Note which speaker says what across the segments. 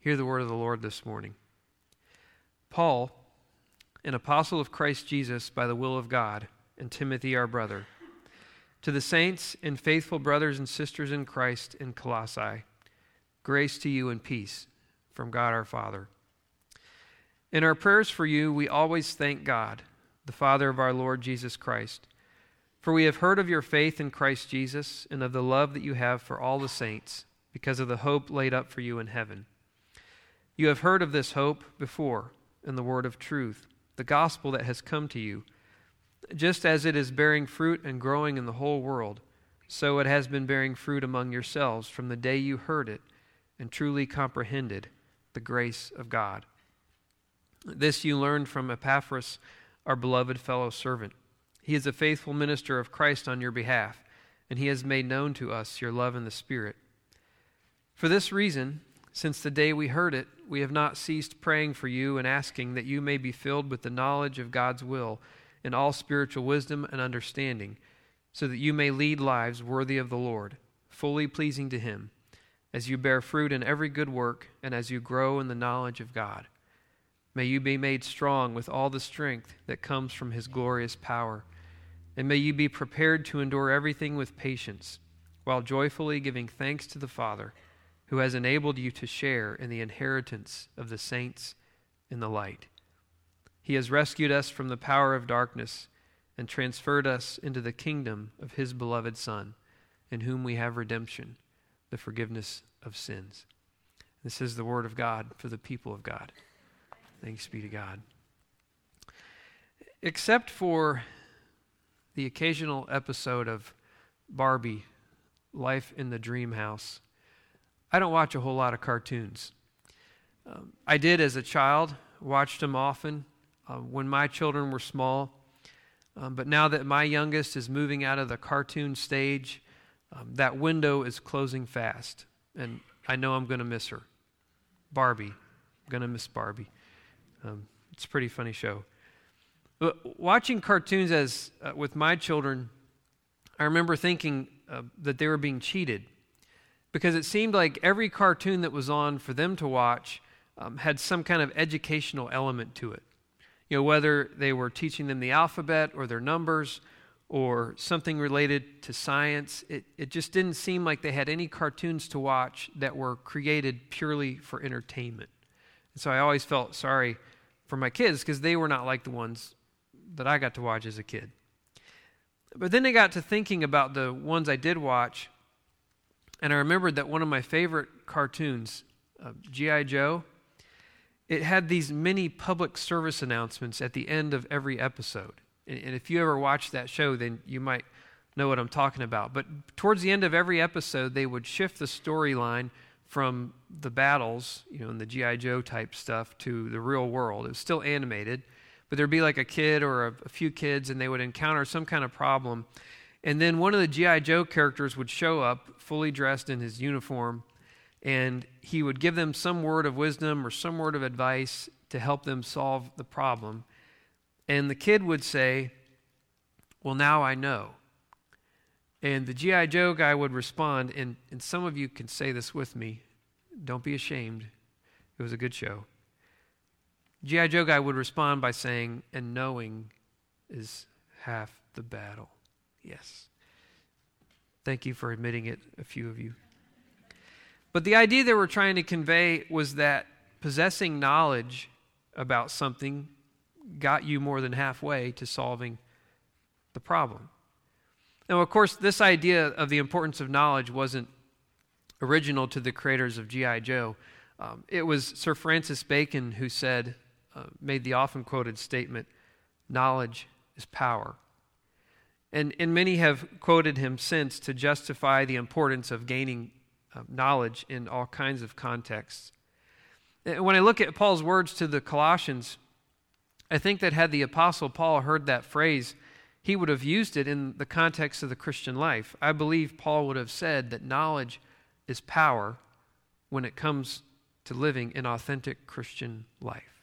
Speaker 1: Hear the word of the Lord this morning. Paul, an apostle of Christ Jesus by the will of God, and Timothy our brother, to the saints and faithful brothers and sisters in Christ in Colossae, grace to you and peace from God our Father. In our prayers for you, we always thank God, the Father of our Lord Jesus Christ, for we have heard of your faith in Christ Jesus and of the love that you have for all the saints because of the hope laid up for you in heaven. You have heard of this hope before in the word of truth, the gospel that has come to you. Just as it is bearing fruit and growing in the whole world, so it has been bearing fruit among yourselves from the day you heard it and truly comprehended the grace of God. This you learned from Epaphras, our beloved fellow servant. He is a faithful minister of Christ on your behalf, and he has made known to us your love in the Spirit. For this reason, since the day we heard it, we have not ceased praying for you and asking that you may be filled with the knowledge of God's will in all spiritual wisdom and understanding, so that you may lead lives worthy of the Lord, fully pleasing to him, as you bear fruit in every good work and as you grow in the knowledge of God. May you be made strong with all the strength that comes from his glorious power, and may you be prepared to endure everything with patience, while joyfully giving thanks to the Father, who has enabled you to share in the inheritance of the saints in the light. He has rescued us from the power of darkness and transferred us into the kingdom of his beloved Son, in whom we have redemption, the forgiveness of sins. This is the word of God for the people of God. Thanks be to God. Except for the occasional episode of Barbie, Life in the Dream House, I don't watch a whole lot of cartoons. I did as a child, watched them often when my children were small. But now that my youngest is moving out of the cartoon stage, that window is closing fast. And I know I'm going to miss her. Barbie. I'm going to miss Barbie. It's a pretty funny show. But watching cartoons with my children, I remember thinking that they were being cheated, because it seemed like every cartoon that was on for them to watch had some kind of educational element to it. You know, whether they were teaching them the alphabet or their numbers or something related to science, it just didn't seem like they had any cartoons to watch that were created purely for entertainment. And so I always felt sorry for my kids because they were not like the ones that I got to watch as a kid. But then I got to thinking about the ones I did watch, and I remembered that one of my favorite cartoons, G.I. Joe, it had these mini public service announcements at the end of every episode. And if you ever watched that show, then you might know what I'm talking about. But towards the end of every episode, they would shift the storyline from the battles, and the G.I. Joe type stuff, to the real world. It was still animated, but there'd be like a kid or a few kids, and they would encounter some kind of problem. And then one of the G.I. Joe characters would show up fully dressed in his uniform, and he would give them some word of wisdom or some word of advice to help them solve the problem. And the kid would say, "Well, now I know." And the G.I. Joe guy would respond, and some of you can say this with me. Don't be ashamed. It was a good show. G.I. Joe guy would respond by saying, "And knowing is half the battle." Yes. Thank you for admitting it, a few of you. But the idea they were trying to convey was that possessing knowledge about something got you more than halfway to solving the problem. Now, of course, this idea of the importance of knowledge wasn't original to the creators of G.I. Joe. It was Sir Francis Bacon who made the often quoted statement, "Knowledge is power." And many have quoted him since to justify the importance of gaining knowledge in all kinds of contexts. When I look at Paul's words to the Colossians, I think that had the Apostle Paul heard that phrase, he would have used it in the context of the Christian life. I believe Paul would have said that knowledge is power when it comes to living an authentic Christian life.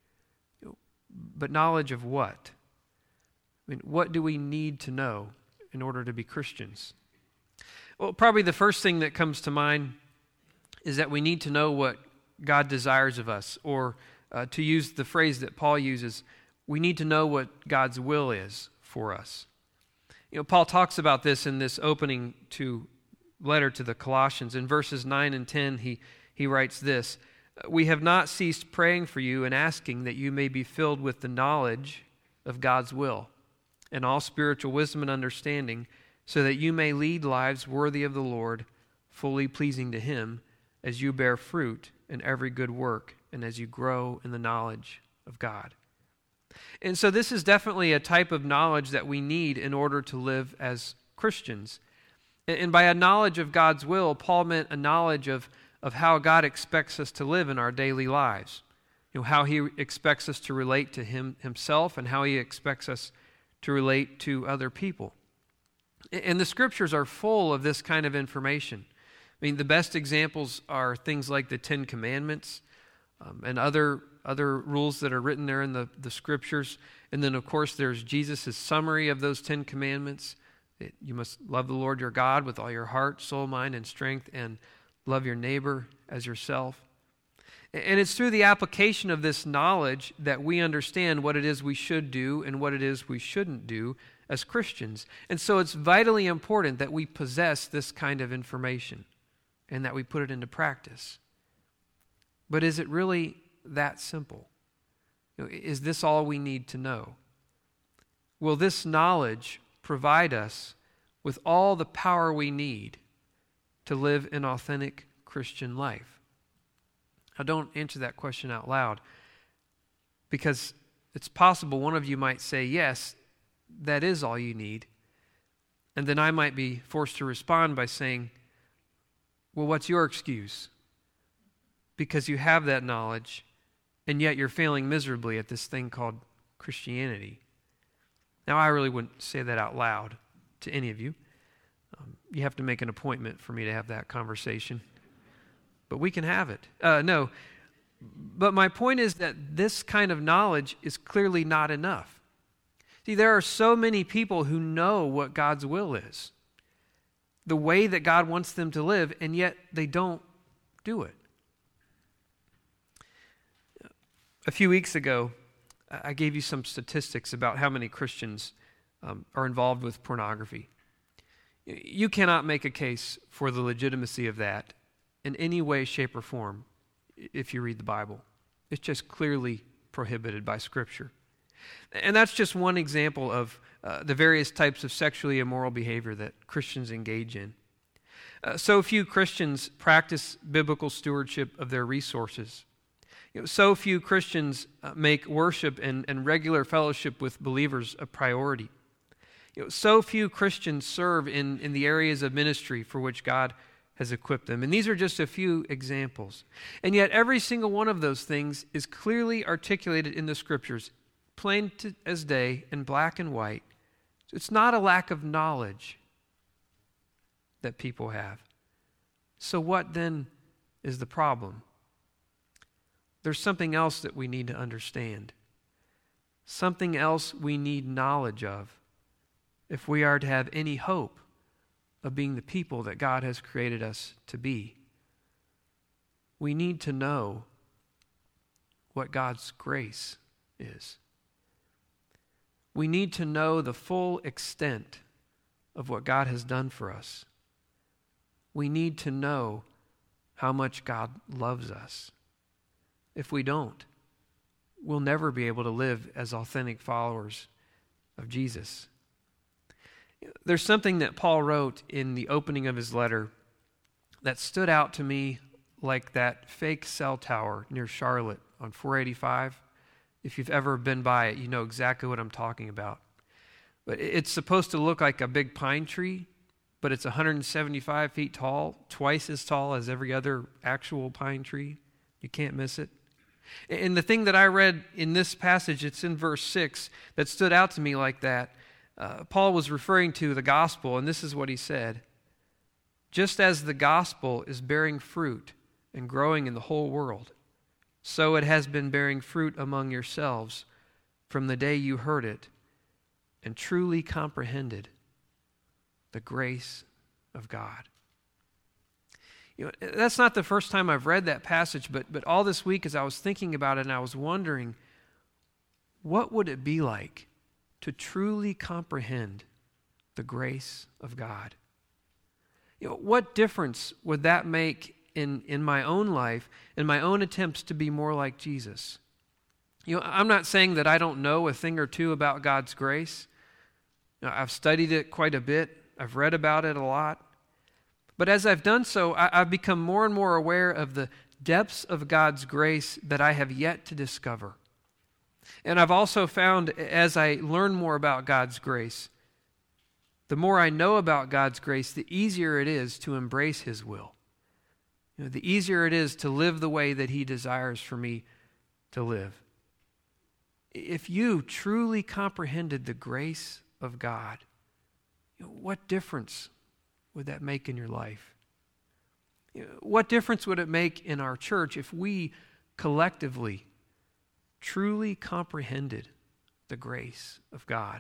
Speaker 1: But knowledge of what? I mean, what do we need to know in order to be Christians? Well, probably the first thing that comes to mind is that we need to know what God desires of us, or to use the phrase that Paul uses, we need to know what God's will is for us. Paul talks about this in this opening to letter to the Colossians. In verses 9 and 10, he writes this: "We have not ceased praying for you and asking that you may be filled with the knowledge of God's will and all spiritual wisdom and understanding, so that you may lead lives worthy of the Lord, fully pleasing to Him, as you bear fruit in every good work and as you grow in the knowledge of God." And so this is definitely a type of knowledge that we need in order to live as Christians. And by a knowledge of God's will, Paul meant a knowledge of how God expects us to live in our daily lives. How He expects us to relate to Himself and how He expects us to relate to other people. And the Scriptures are full of this kind of information. I mean, the best examples are things like the Ten Commandments and other rules that are written there in the Scriptures. And then, of course, there's Jesus' summary of those 10 commandments. You must love the Lord your God with all your heart, soul, mind, and strength, and love your neighbor as yourself. And it's through the application of this knowledge that we understand what it is we should do and what it is we shouldn't do as Christians. And so it's vitally important that we possess this kind of information and that we put it into practice. But is it really that simple? Is this all we need to know? Will this knowledge provide us with all the power we need to live an authentic Christian life? Now, don't answer that question out loud, because it's possible one of you might say, yes, that is all you need. And then I might be forced to respond by saying, well, what's your excuse? Because you have that knowledge, and yet you're failing miserably at this thing called Christianity. Now, I really wouldn't say that out loud to any of you. You have to make an appointment for me to have that conversation. But we can have it. No. But my point is that this kind of knowledge is clearly not enough. See, there are so many people who know what God's will is, the way that God wants them to live, and yet they don't do it. A few weeks ago, I gave you some statistics about how many Christians are involved with pornography. You cannot make a case for the legitimacy of that in any way, shape, or form if you read the Bible. It's just clearly prohibited by Scripture. And that's just one example of the various types of sexually immoral behavior that Christians engage in. So few Christians practice biblical stewardship of their resources. So few Christians make worship and regular fellowship with believers a priority. So few Christians serve in the areas of ministry for which God has equipped them. And these are just a few examples. And yet every single one of those things is clearly articulated in the Scriptures, plain as day and black and white. So it's not a lack of knowledge that people have. So what then is the problem? There's something else that we need to understand. Something else we need knowledge of if we are to have any hope of being the people that God has created us to be. We need to know what God's grace is. We need to know the full extent of what God has done for us. We need to know how much God loves us. If we don't, we'll never be able to live as authentic followers of Jesus. There's something that Paul wrote in the opening of his letter that stood out to me like that fake cell tower near Charlotte on 485. If you've ever been by it, you know exactly what I'm talking about. But it's supposed to look like a big pine tree, but it's 175 feet tall, twice as tall as every other actual pine tree. You can't miss it. And the thing that I read in this passage, it's in verse 6, that stood out to me like that. Paul was referring to the gospel, and this is what he said. Just as the gospel is bearing fruit and growing in the whole world, so it has been bearing fruit among yourselves from the day you heard it and truly comprehended the grace of God. That's not the first time I've read that passage, but all this week as I was thinking about it and I was wondering, what would it be like to truly comprehend the grace of God? What difference would that make in my own life, in my own attempts to be more like Jesus? I'm not saying that I don't know a thing or two about God's grace. I've studied it quite a bit. I've read about it a lot. But as I've done so, I've become more and more aware of the depths of God's grace that I have yet to discover. And I've also found, as I learn more about God's grace, the more I know about God's grace, the easier it is to embrace His will. The easier it is to live the way that He desires for me to live. If you truly comprehended the grace of God, what difference would that make in your life? What difference would it make in our church if we collectively truly comprehended the grace of God?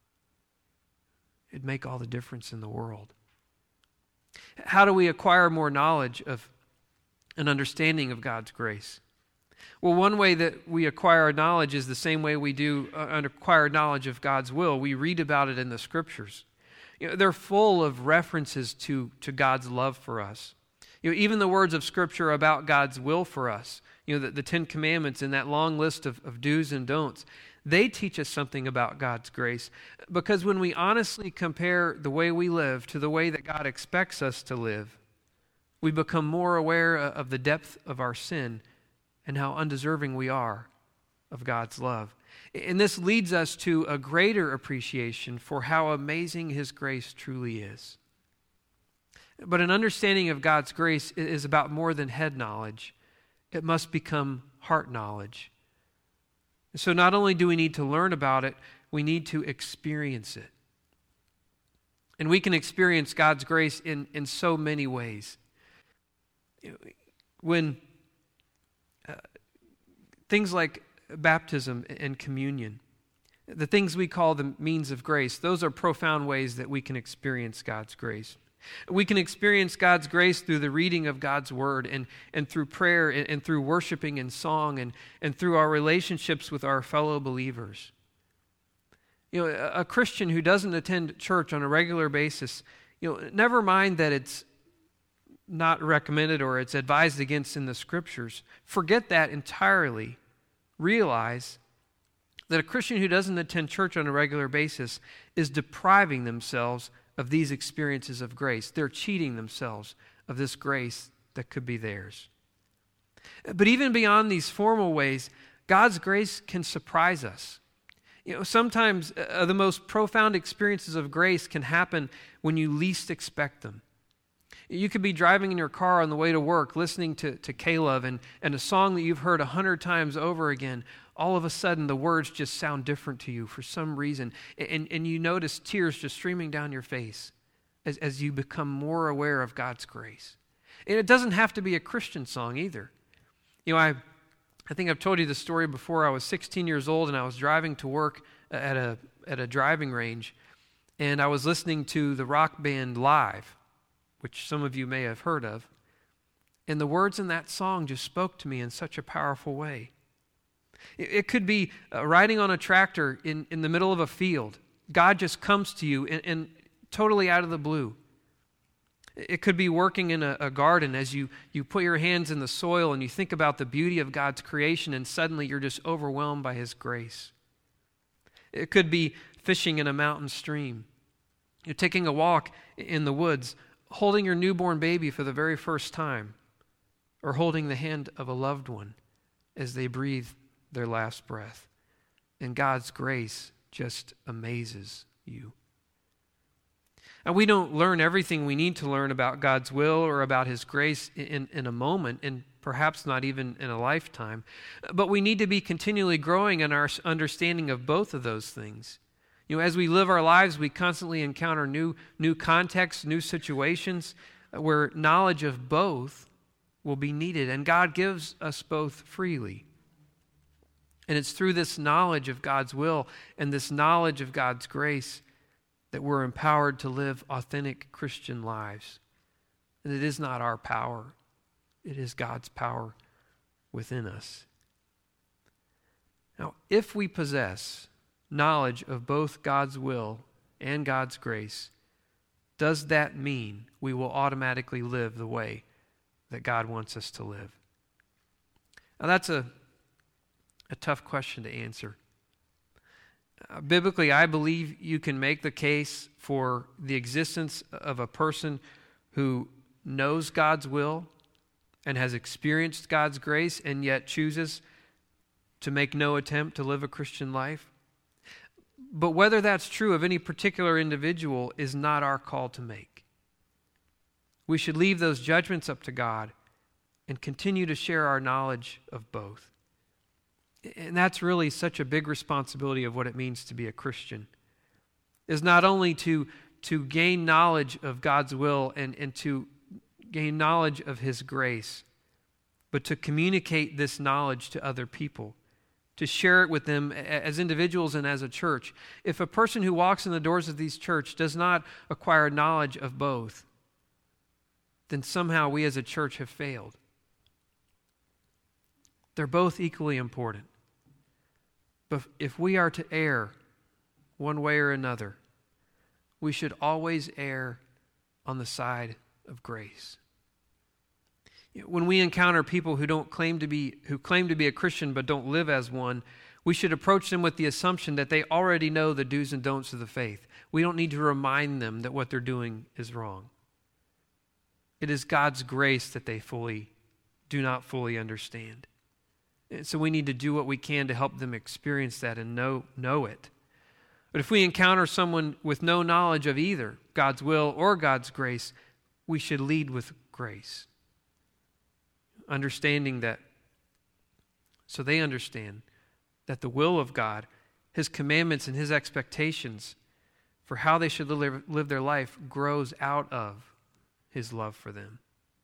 Speaker 1: It'd make all the difference in the world. How do we acquire more knowledge of an understanding of God's grace? Well, one way that we acquire knowledge is the same way we do acquire knowledge of God's will. We read about it in the Scriptures. They're full of references to God's love for us. Even the words of Scripture about God's will for us, the Ten Commandments and that long list of do's and don'ts, they teach us something about God's grace. Because when we honestly compare the way we live to the way that God expects us to live, we become more aware of the depth of our sin and how undeserving we are of God's love. And this leads us to a greater appreciation for how amazing His grace truly is. But an understanding of God's grace is about more than head knowledge. It must become heart knowledge. So not only do we need to learn about it, we need to experience it. And we can experience God's grace in so many ways. When things like baptism and communion, the things we call the means of grace, those are profound ways that we can experience God's grace. We can experience God's grace through the reading of God's Word and through prayer and through worshiping and song and through our relationships with our fellow believers. A Christian who doesn't attend church on a regular basis, never mind that it's not recommended or it's advised against in the Scriptures. Forget that entirely. Realize that a Christian who doesn't attend church on a regular basis is depriving themselves of these experiences of grace. They're cheating themselves of this grace that could be theirs. But even beyond these formal ways, God's grace can surprise us. Sometimes the most profound experiences of grace can happen when you least expect them. You could be driving in your car on the way to work, listening to Caleb and a song that you've heard 100 times over again. All of a sudden, the words just sound different to you for some reason. And you notice tears just streaming down your face as you become more aware of God's grace. And it doesn't have to be a Christian song either. I think I've told you the story before. I was 16 years old and I was driving to work at a driving range. And I was listening to the rock band Live, which some of you may have heard of. And the words in that song just spoke to me in such a powerful way. It could be riding on a tractor in the middle of a field. God just comes to you and totally out of the blue. It could be working in a garden as you put your hands in the soil and you think about the beauty of God's creation and suddenly you're just overwhelmed by His grace. It could be fishing in a mountain stream. You're taking a walk in the woods, holding your newborn baby for the very first time, or holding the hand of a loved one as they breathe their last breath. And God's grace just amazes you. And we don't learn everything we need to learn about God's will or about His grace in a moment, and perhaps not even in a lifetime. But we need to be continually growing in our understanding of both of those things. As we live our lives, we constantly encounter new contexts, new situations where knowledge of both will be needed. And God gives us both freely. And it's through this knowledge of God's will and this knowledge of God's grace that we're empowered to live authentic Christian lives. And it is not our power. It is God's power within us. Now, if we possess knowledge of both God's will and God's grace, does that mean we will automatically live the way that God wants us to live? Now, that's a tough question to answer. Biblically, I believe you can make the case for the existence of a person who knows God's will and has experienced God's grace and yet chooses to make no attempt to live a Christian life. But whether that's true of any particular individual is not our call to make. We should leave those judgments up to God and continue to share our knowledge of both. And that's really such a big responsibility of what it means to be a Christian, is not only to gain knowledge of God's will and to gain knowledge of His grace, but to communicate this knowledge to other people, to share it with them as individuals and as a church. If a person who walks in the doors of these church does not acquire knowledge of both, then somehow we as a church have failed. They're both equally important. But if we are to err one way or another, we should always err on the side of grace. When we encounter people who claim to be a Christian but don't live as one, we should approach them with the assumption that they already know the do's and don'ts of the faith. We don't need to remind them that what they're doing is wrong. It is God's grace that they do not fully understand. And so we need to do what we can to help them experience that and know it. But if we encounter someone with no knowledge of either God's will or God's grace, we should lead with grace. Understanding that, so they understand that the will of God, His commandments and His expectations for how they should live their life grows out of His love for them.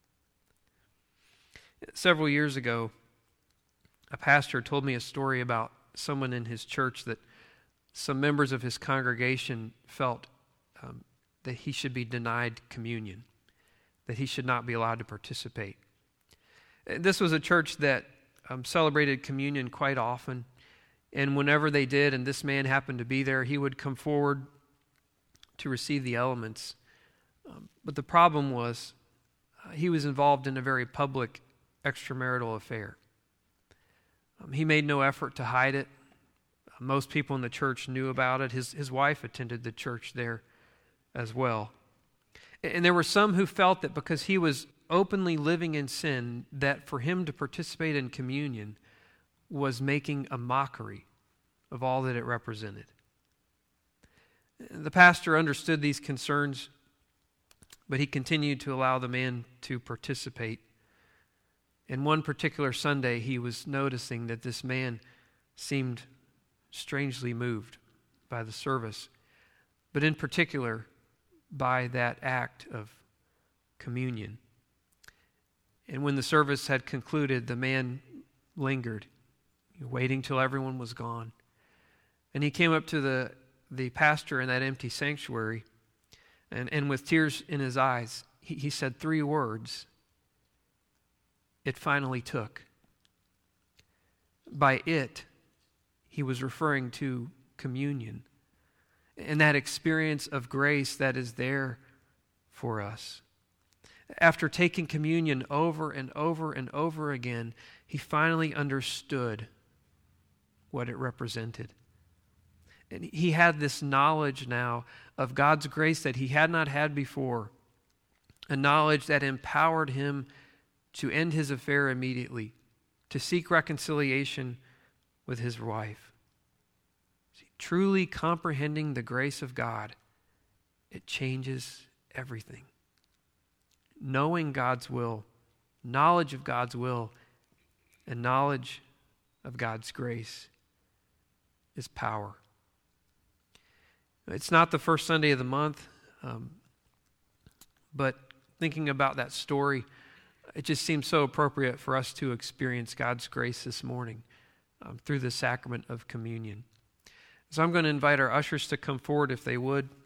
Speaker 1: Several years ago, a pastor told me a story about someone in his church that some members of his congregation felt that he should be denied communion, that he should not be allowed to participate. This was a church that celebrated communion quite often, and whenever they did, and this man happened to be there, he would come forward to receive the elements. But the problem was he was involved in a very public extramarital affair. He made no effort to hide it. Most people in the church knew about it. His wife attended the church there as well. And there were some who felt that because he was openly living in sin, that for him to participate in communion was making a mockery of all that it represented. The pastor understood these concerns, but he continued to allow the man to participate. And one particular Sunday, he was noticing that this man seemed strangely moved by the service, but in particular by that act of communion. And when the service had concluded, the man lingered, waiting till everyone was gone. And he came up to the pastor in that empty sanctuary, and with tears in his eyes, he said 3 words. It finally took. By it, he was referring to communion and that experience of grace that is there for us. After taking communion over and over and over again, he finally understood what it represented. And he had this knowledge now of God's grace that he had not had before, a knowledge that empowered him to end his affair immediately, to seek reconciliation with his wife. See, truly comprehending the grace of God, it changes everything. Knowing God's will, knowledge of God's will, and knowledge of God's grace is power. It's not the first Sunday of the month, but thinking about that story, it just seems so appropriate for us to experience God's grace this morning through the sacrament of communion. So I'm going to invite our ushers to come forward if they would.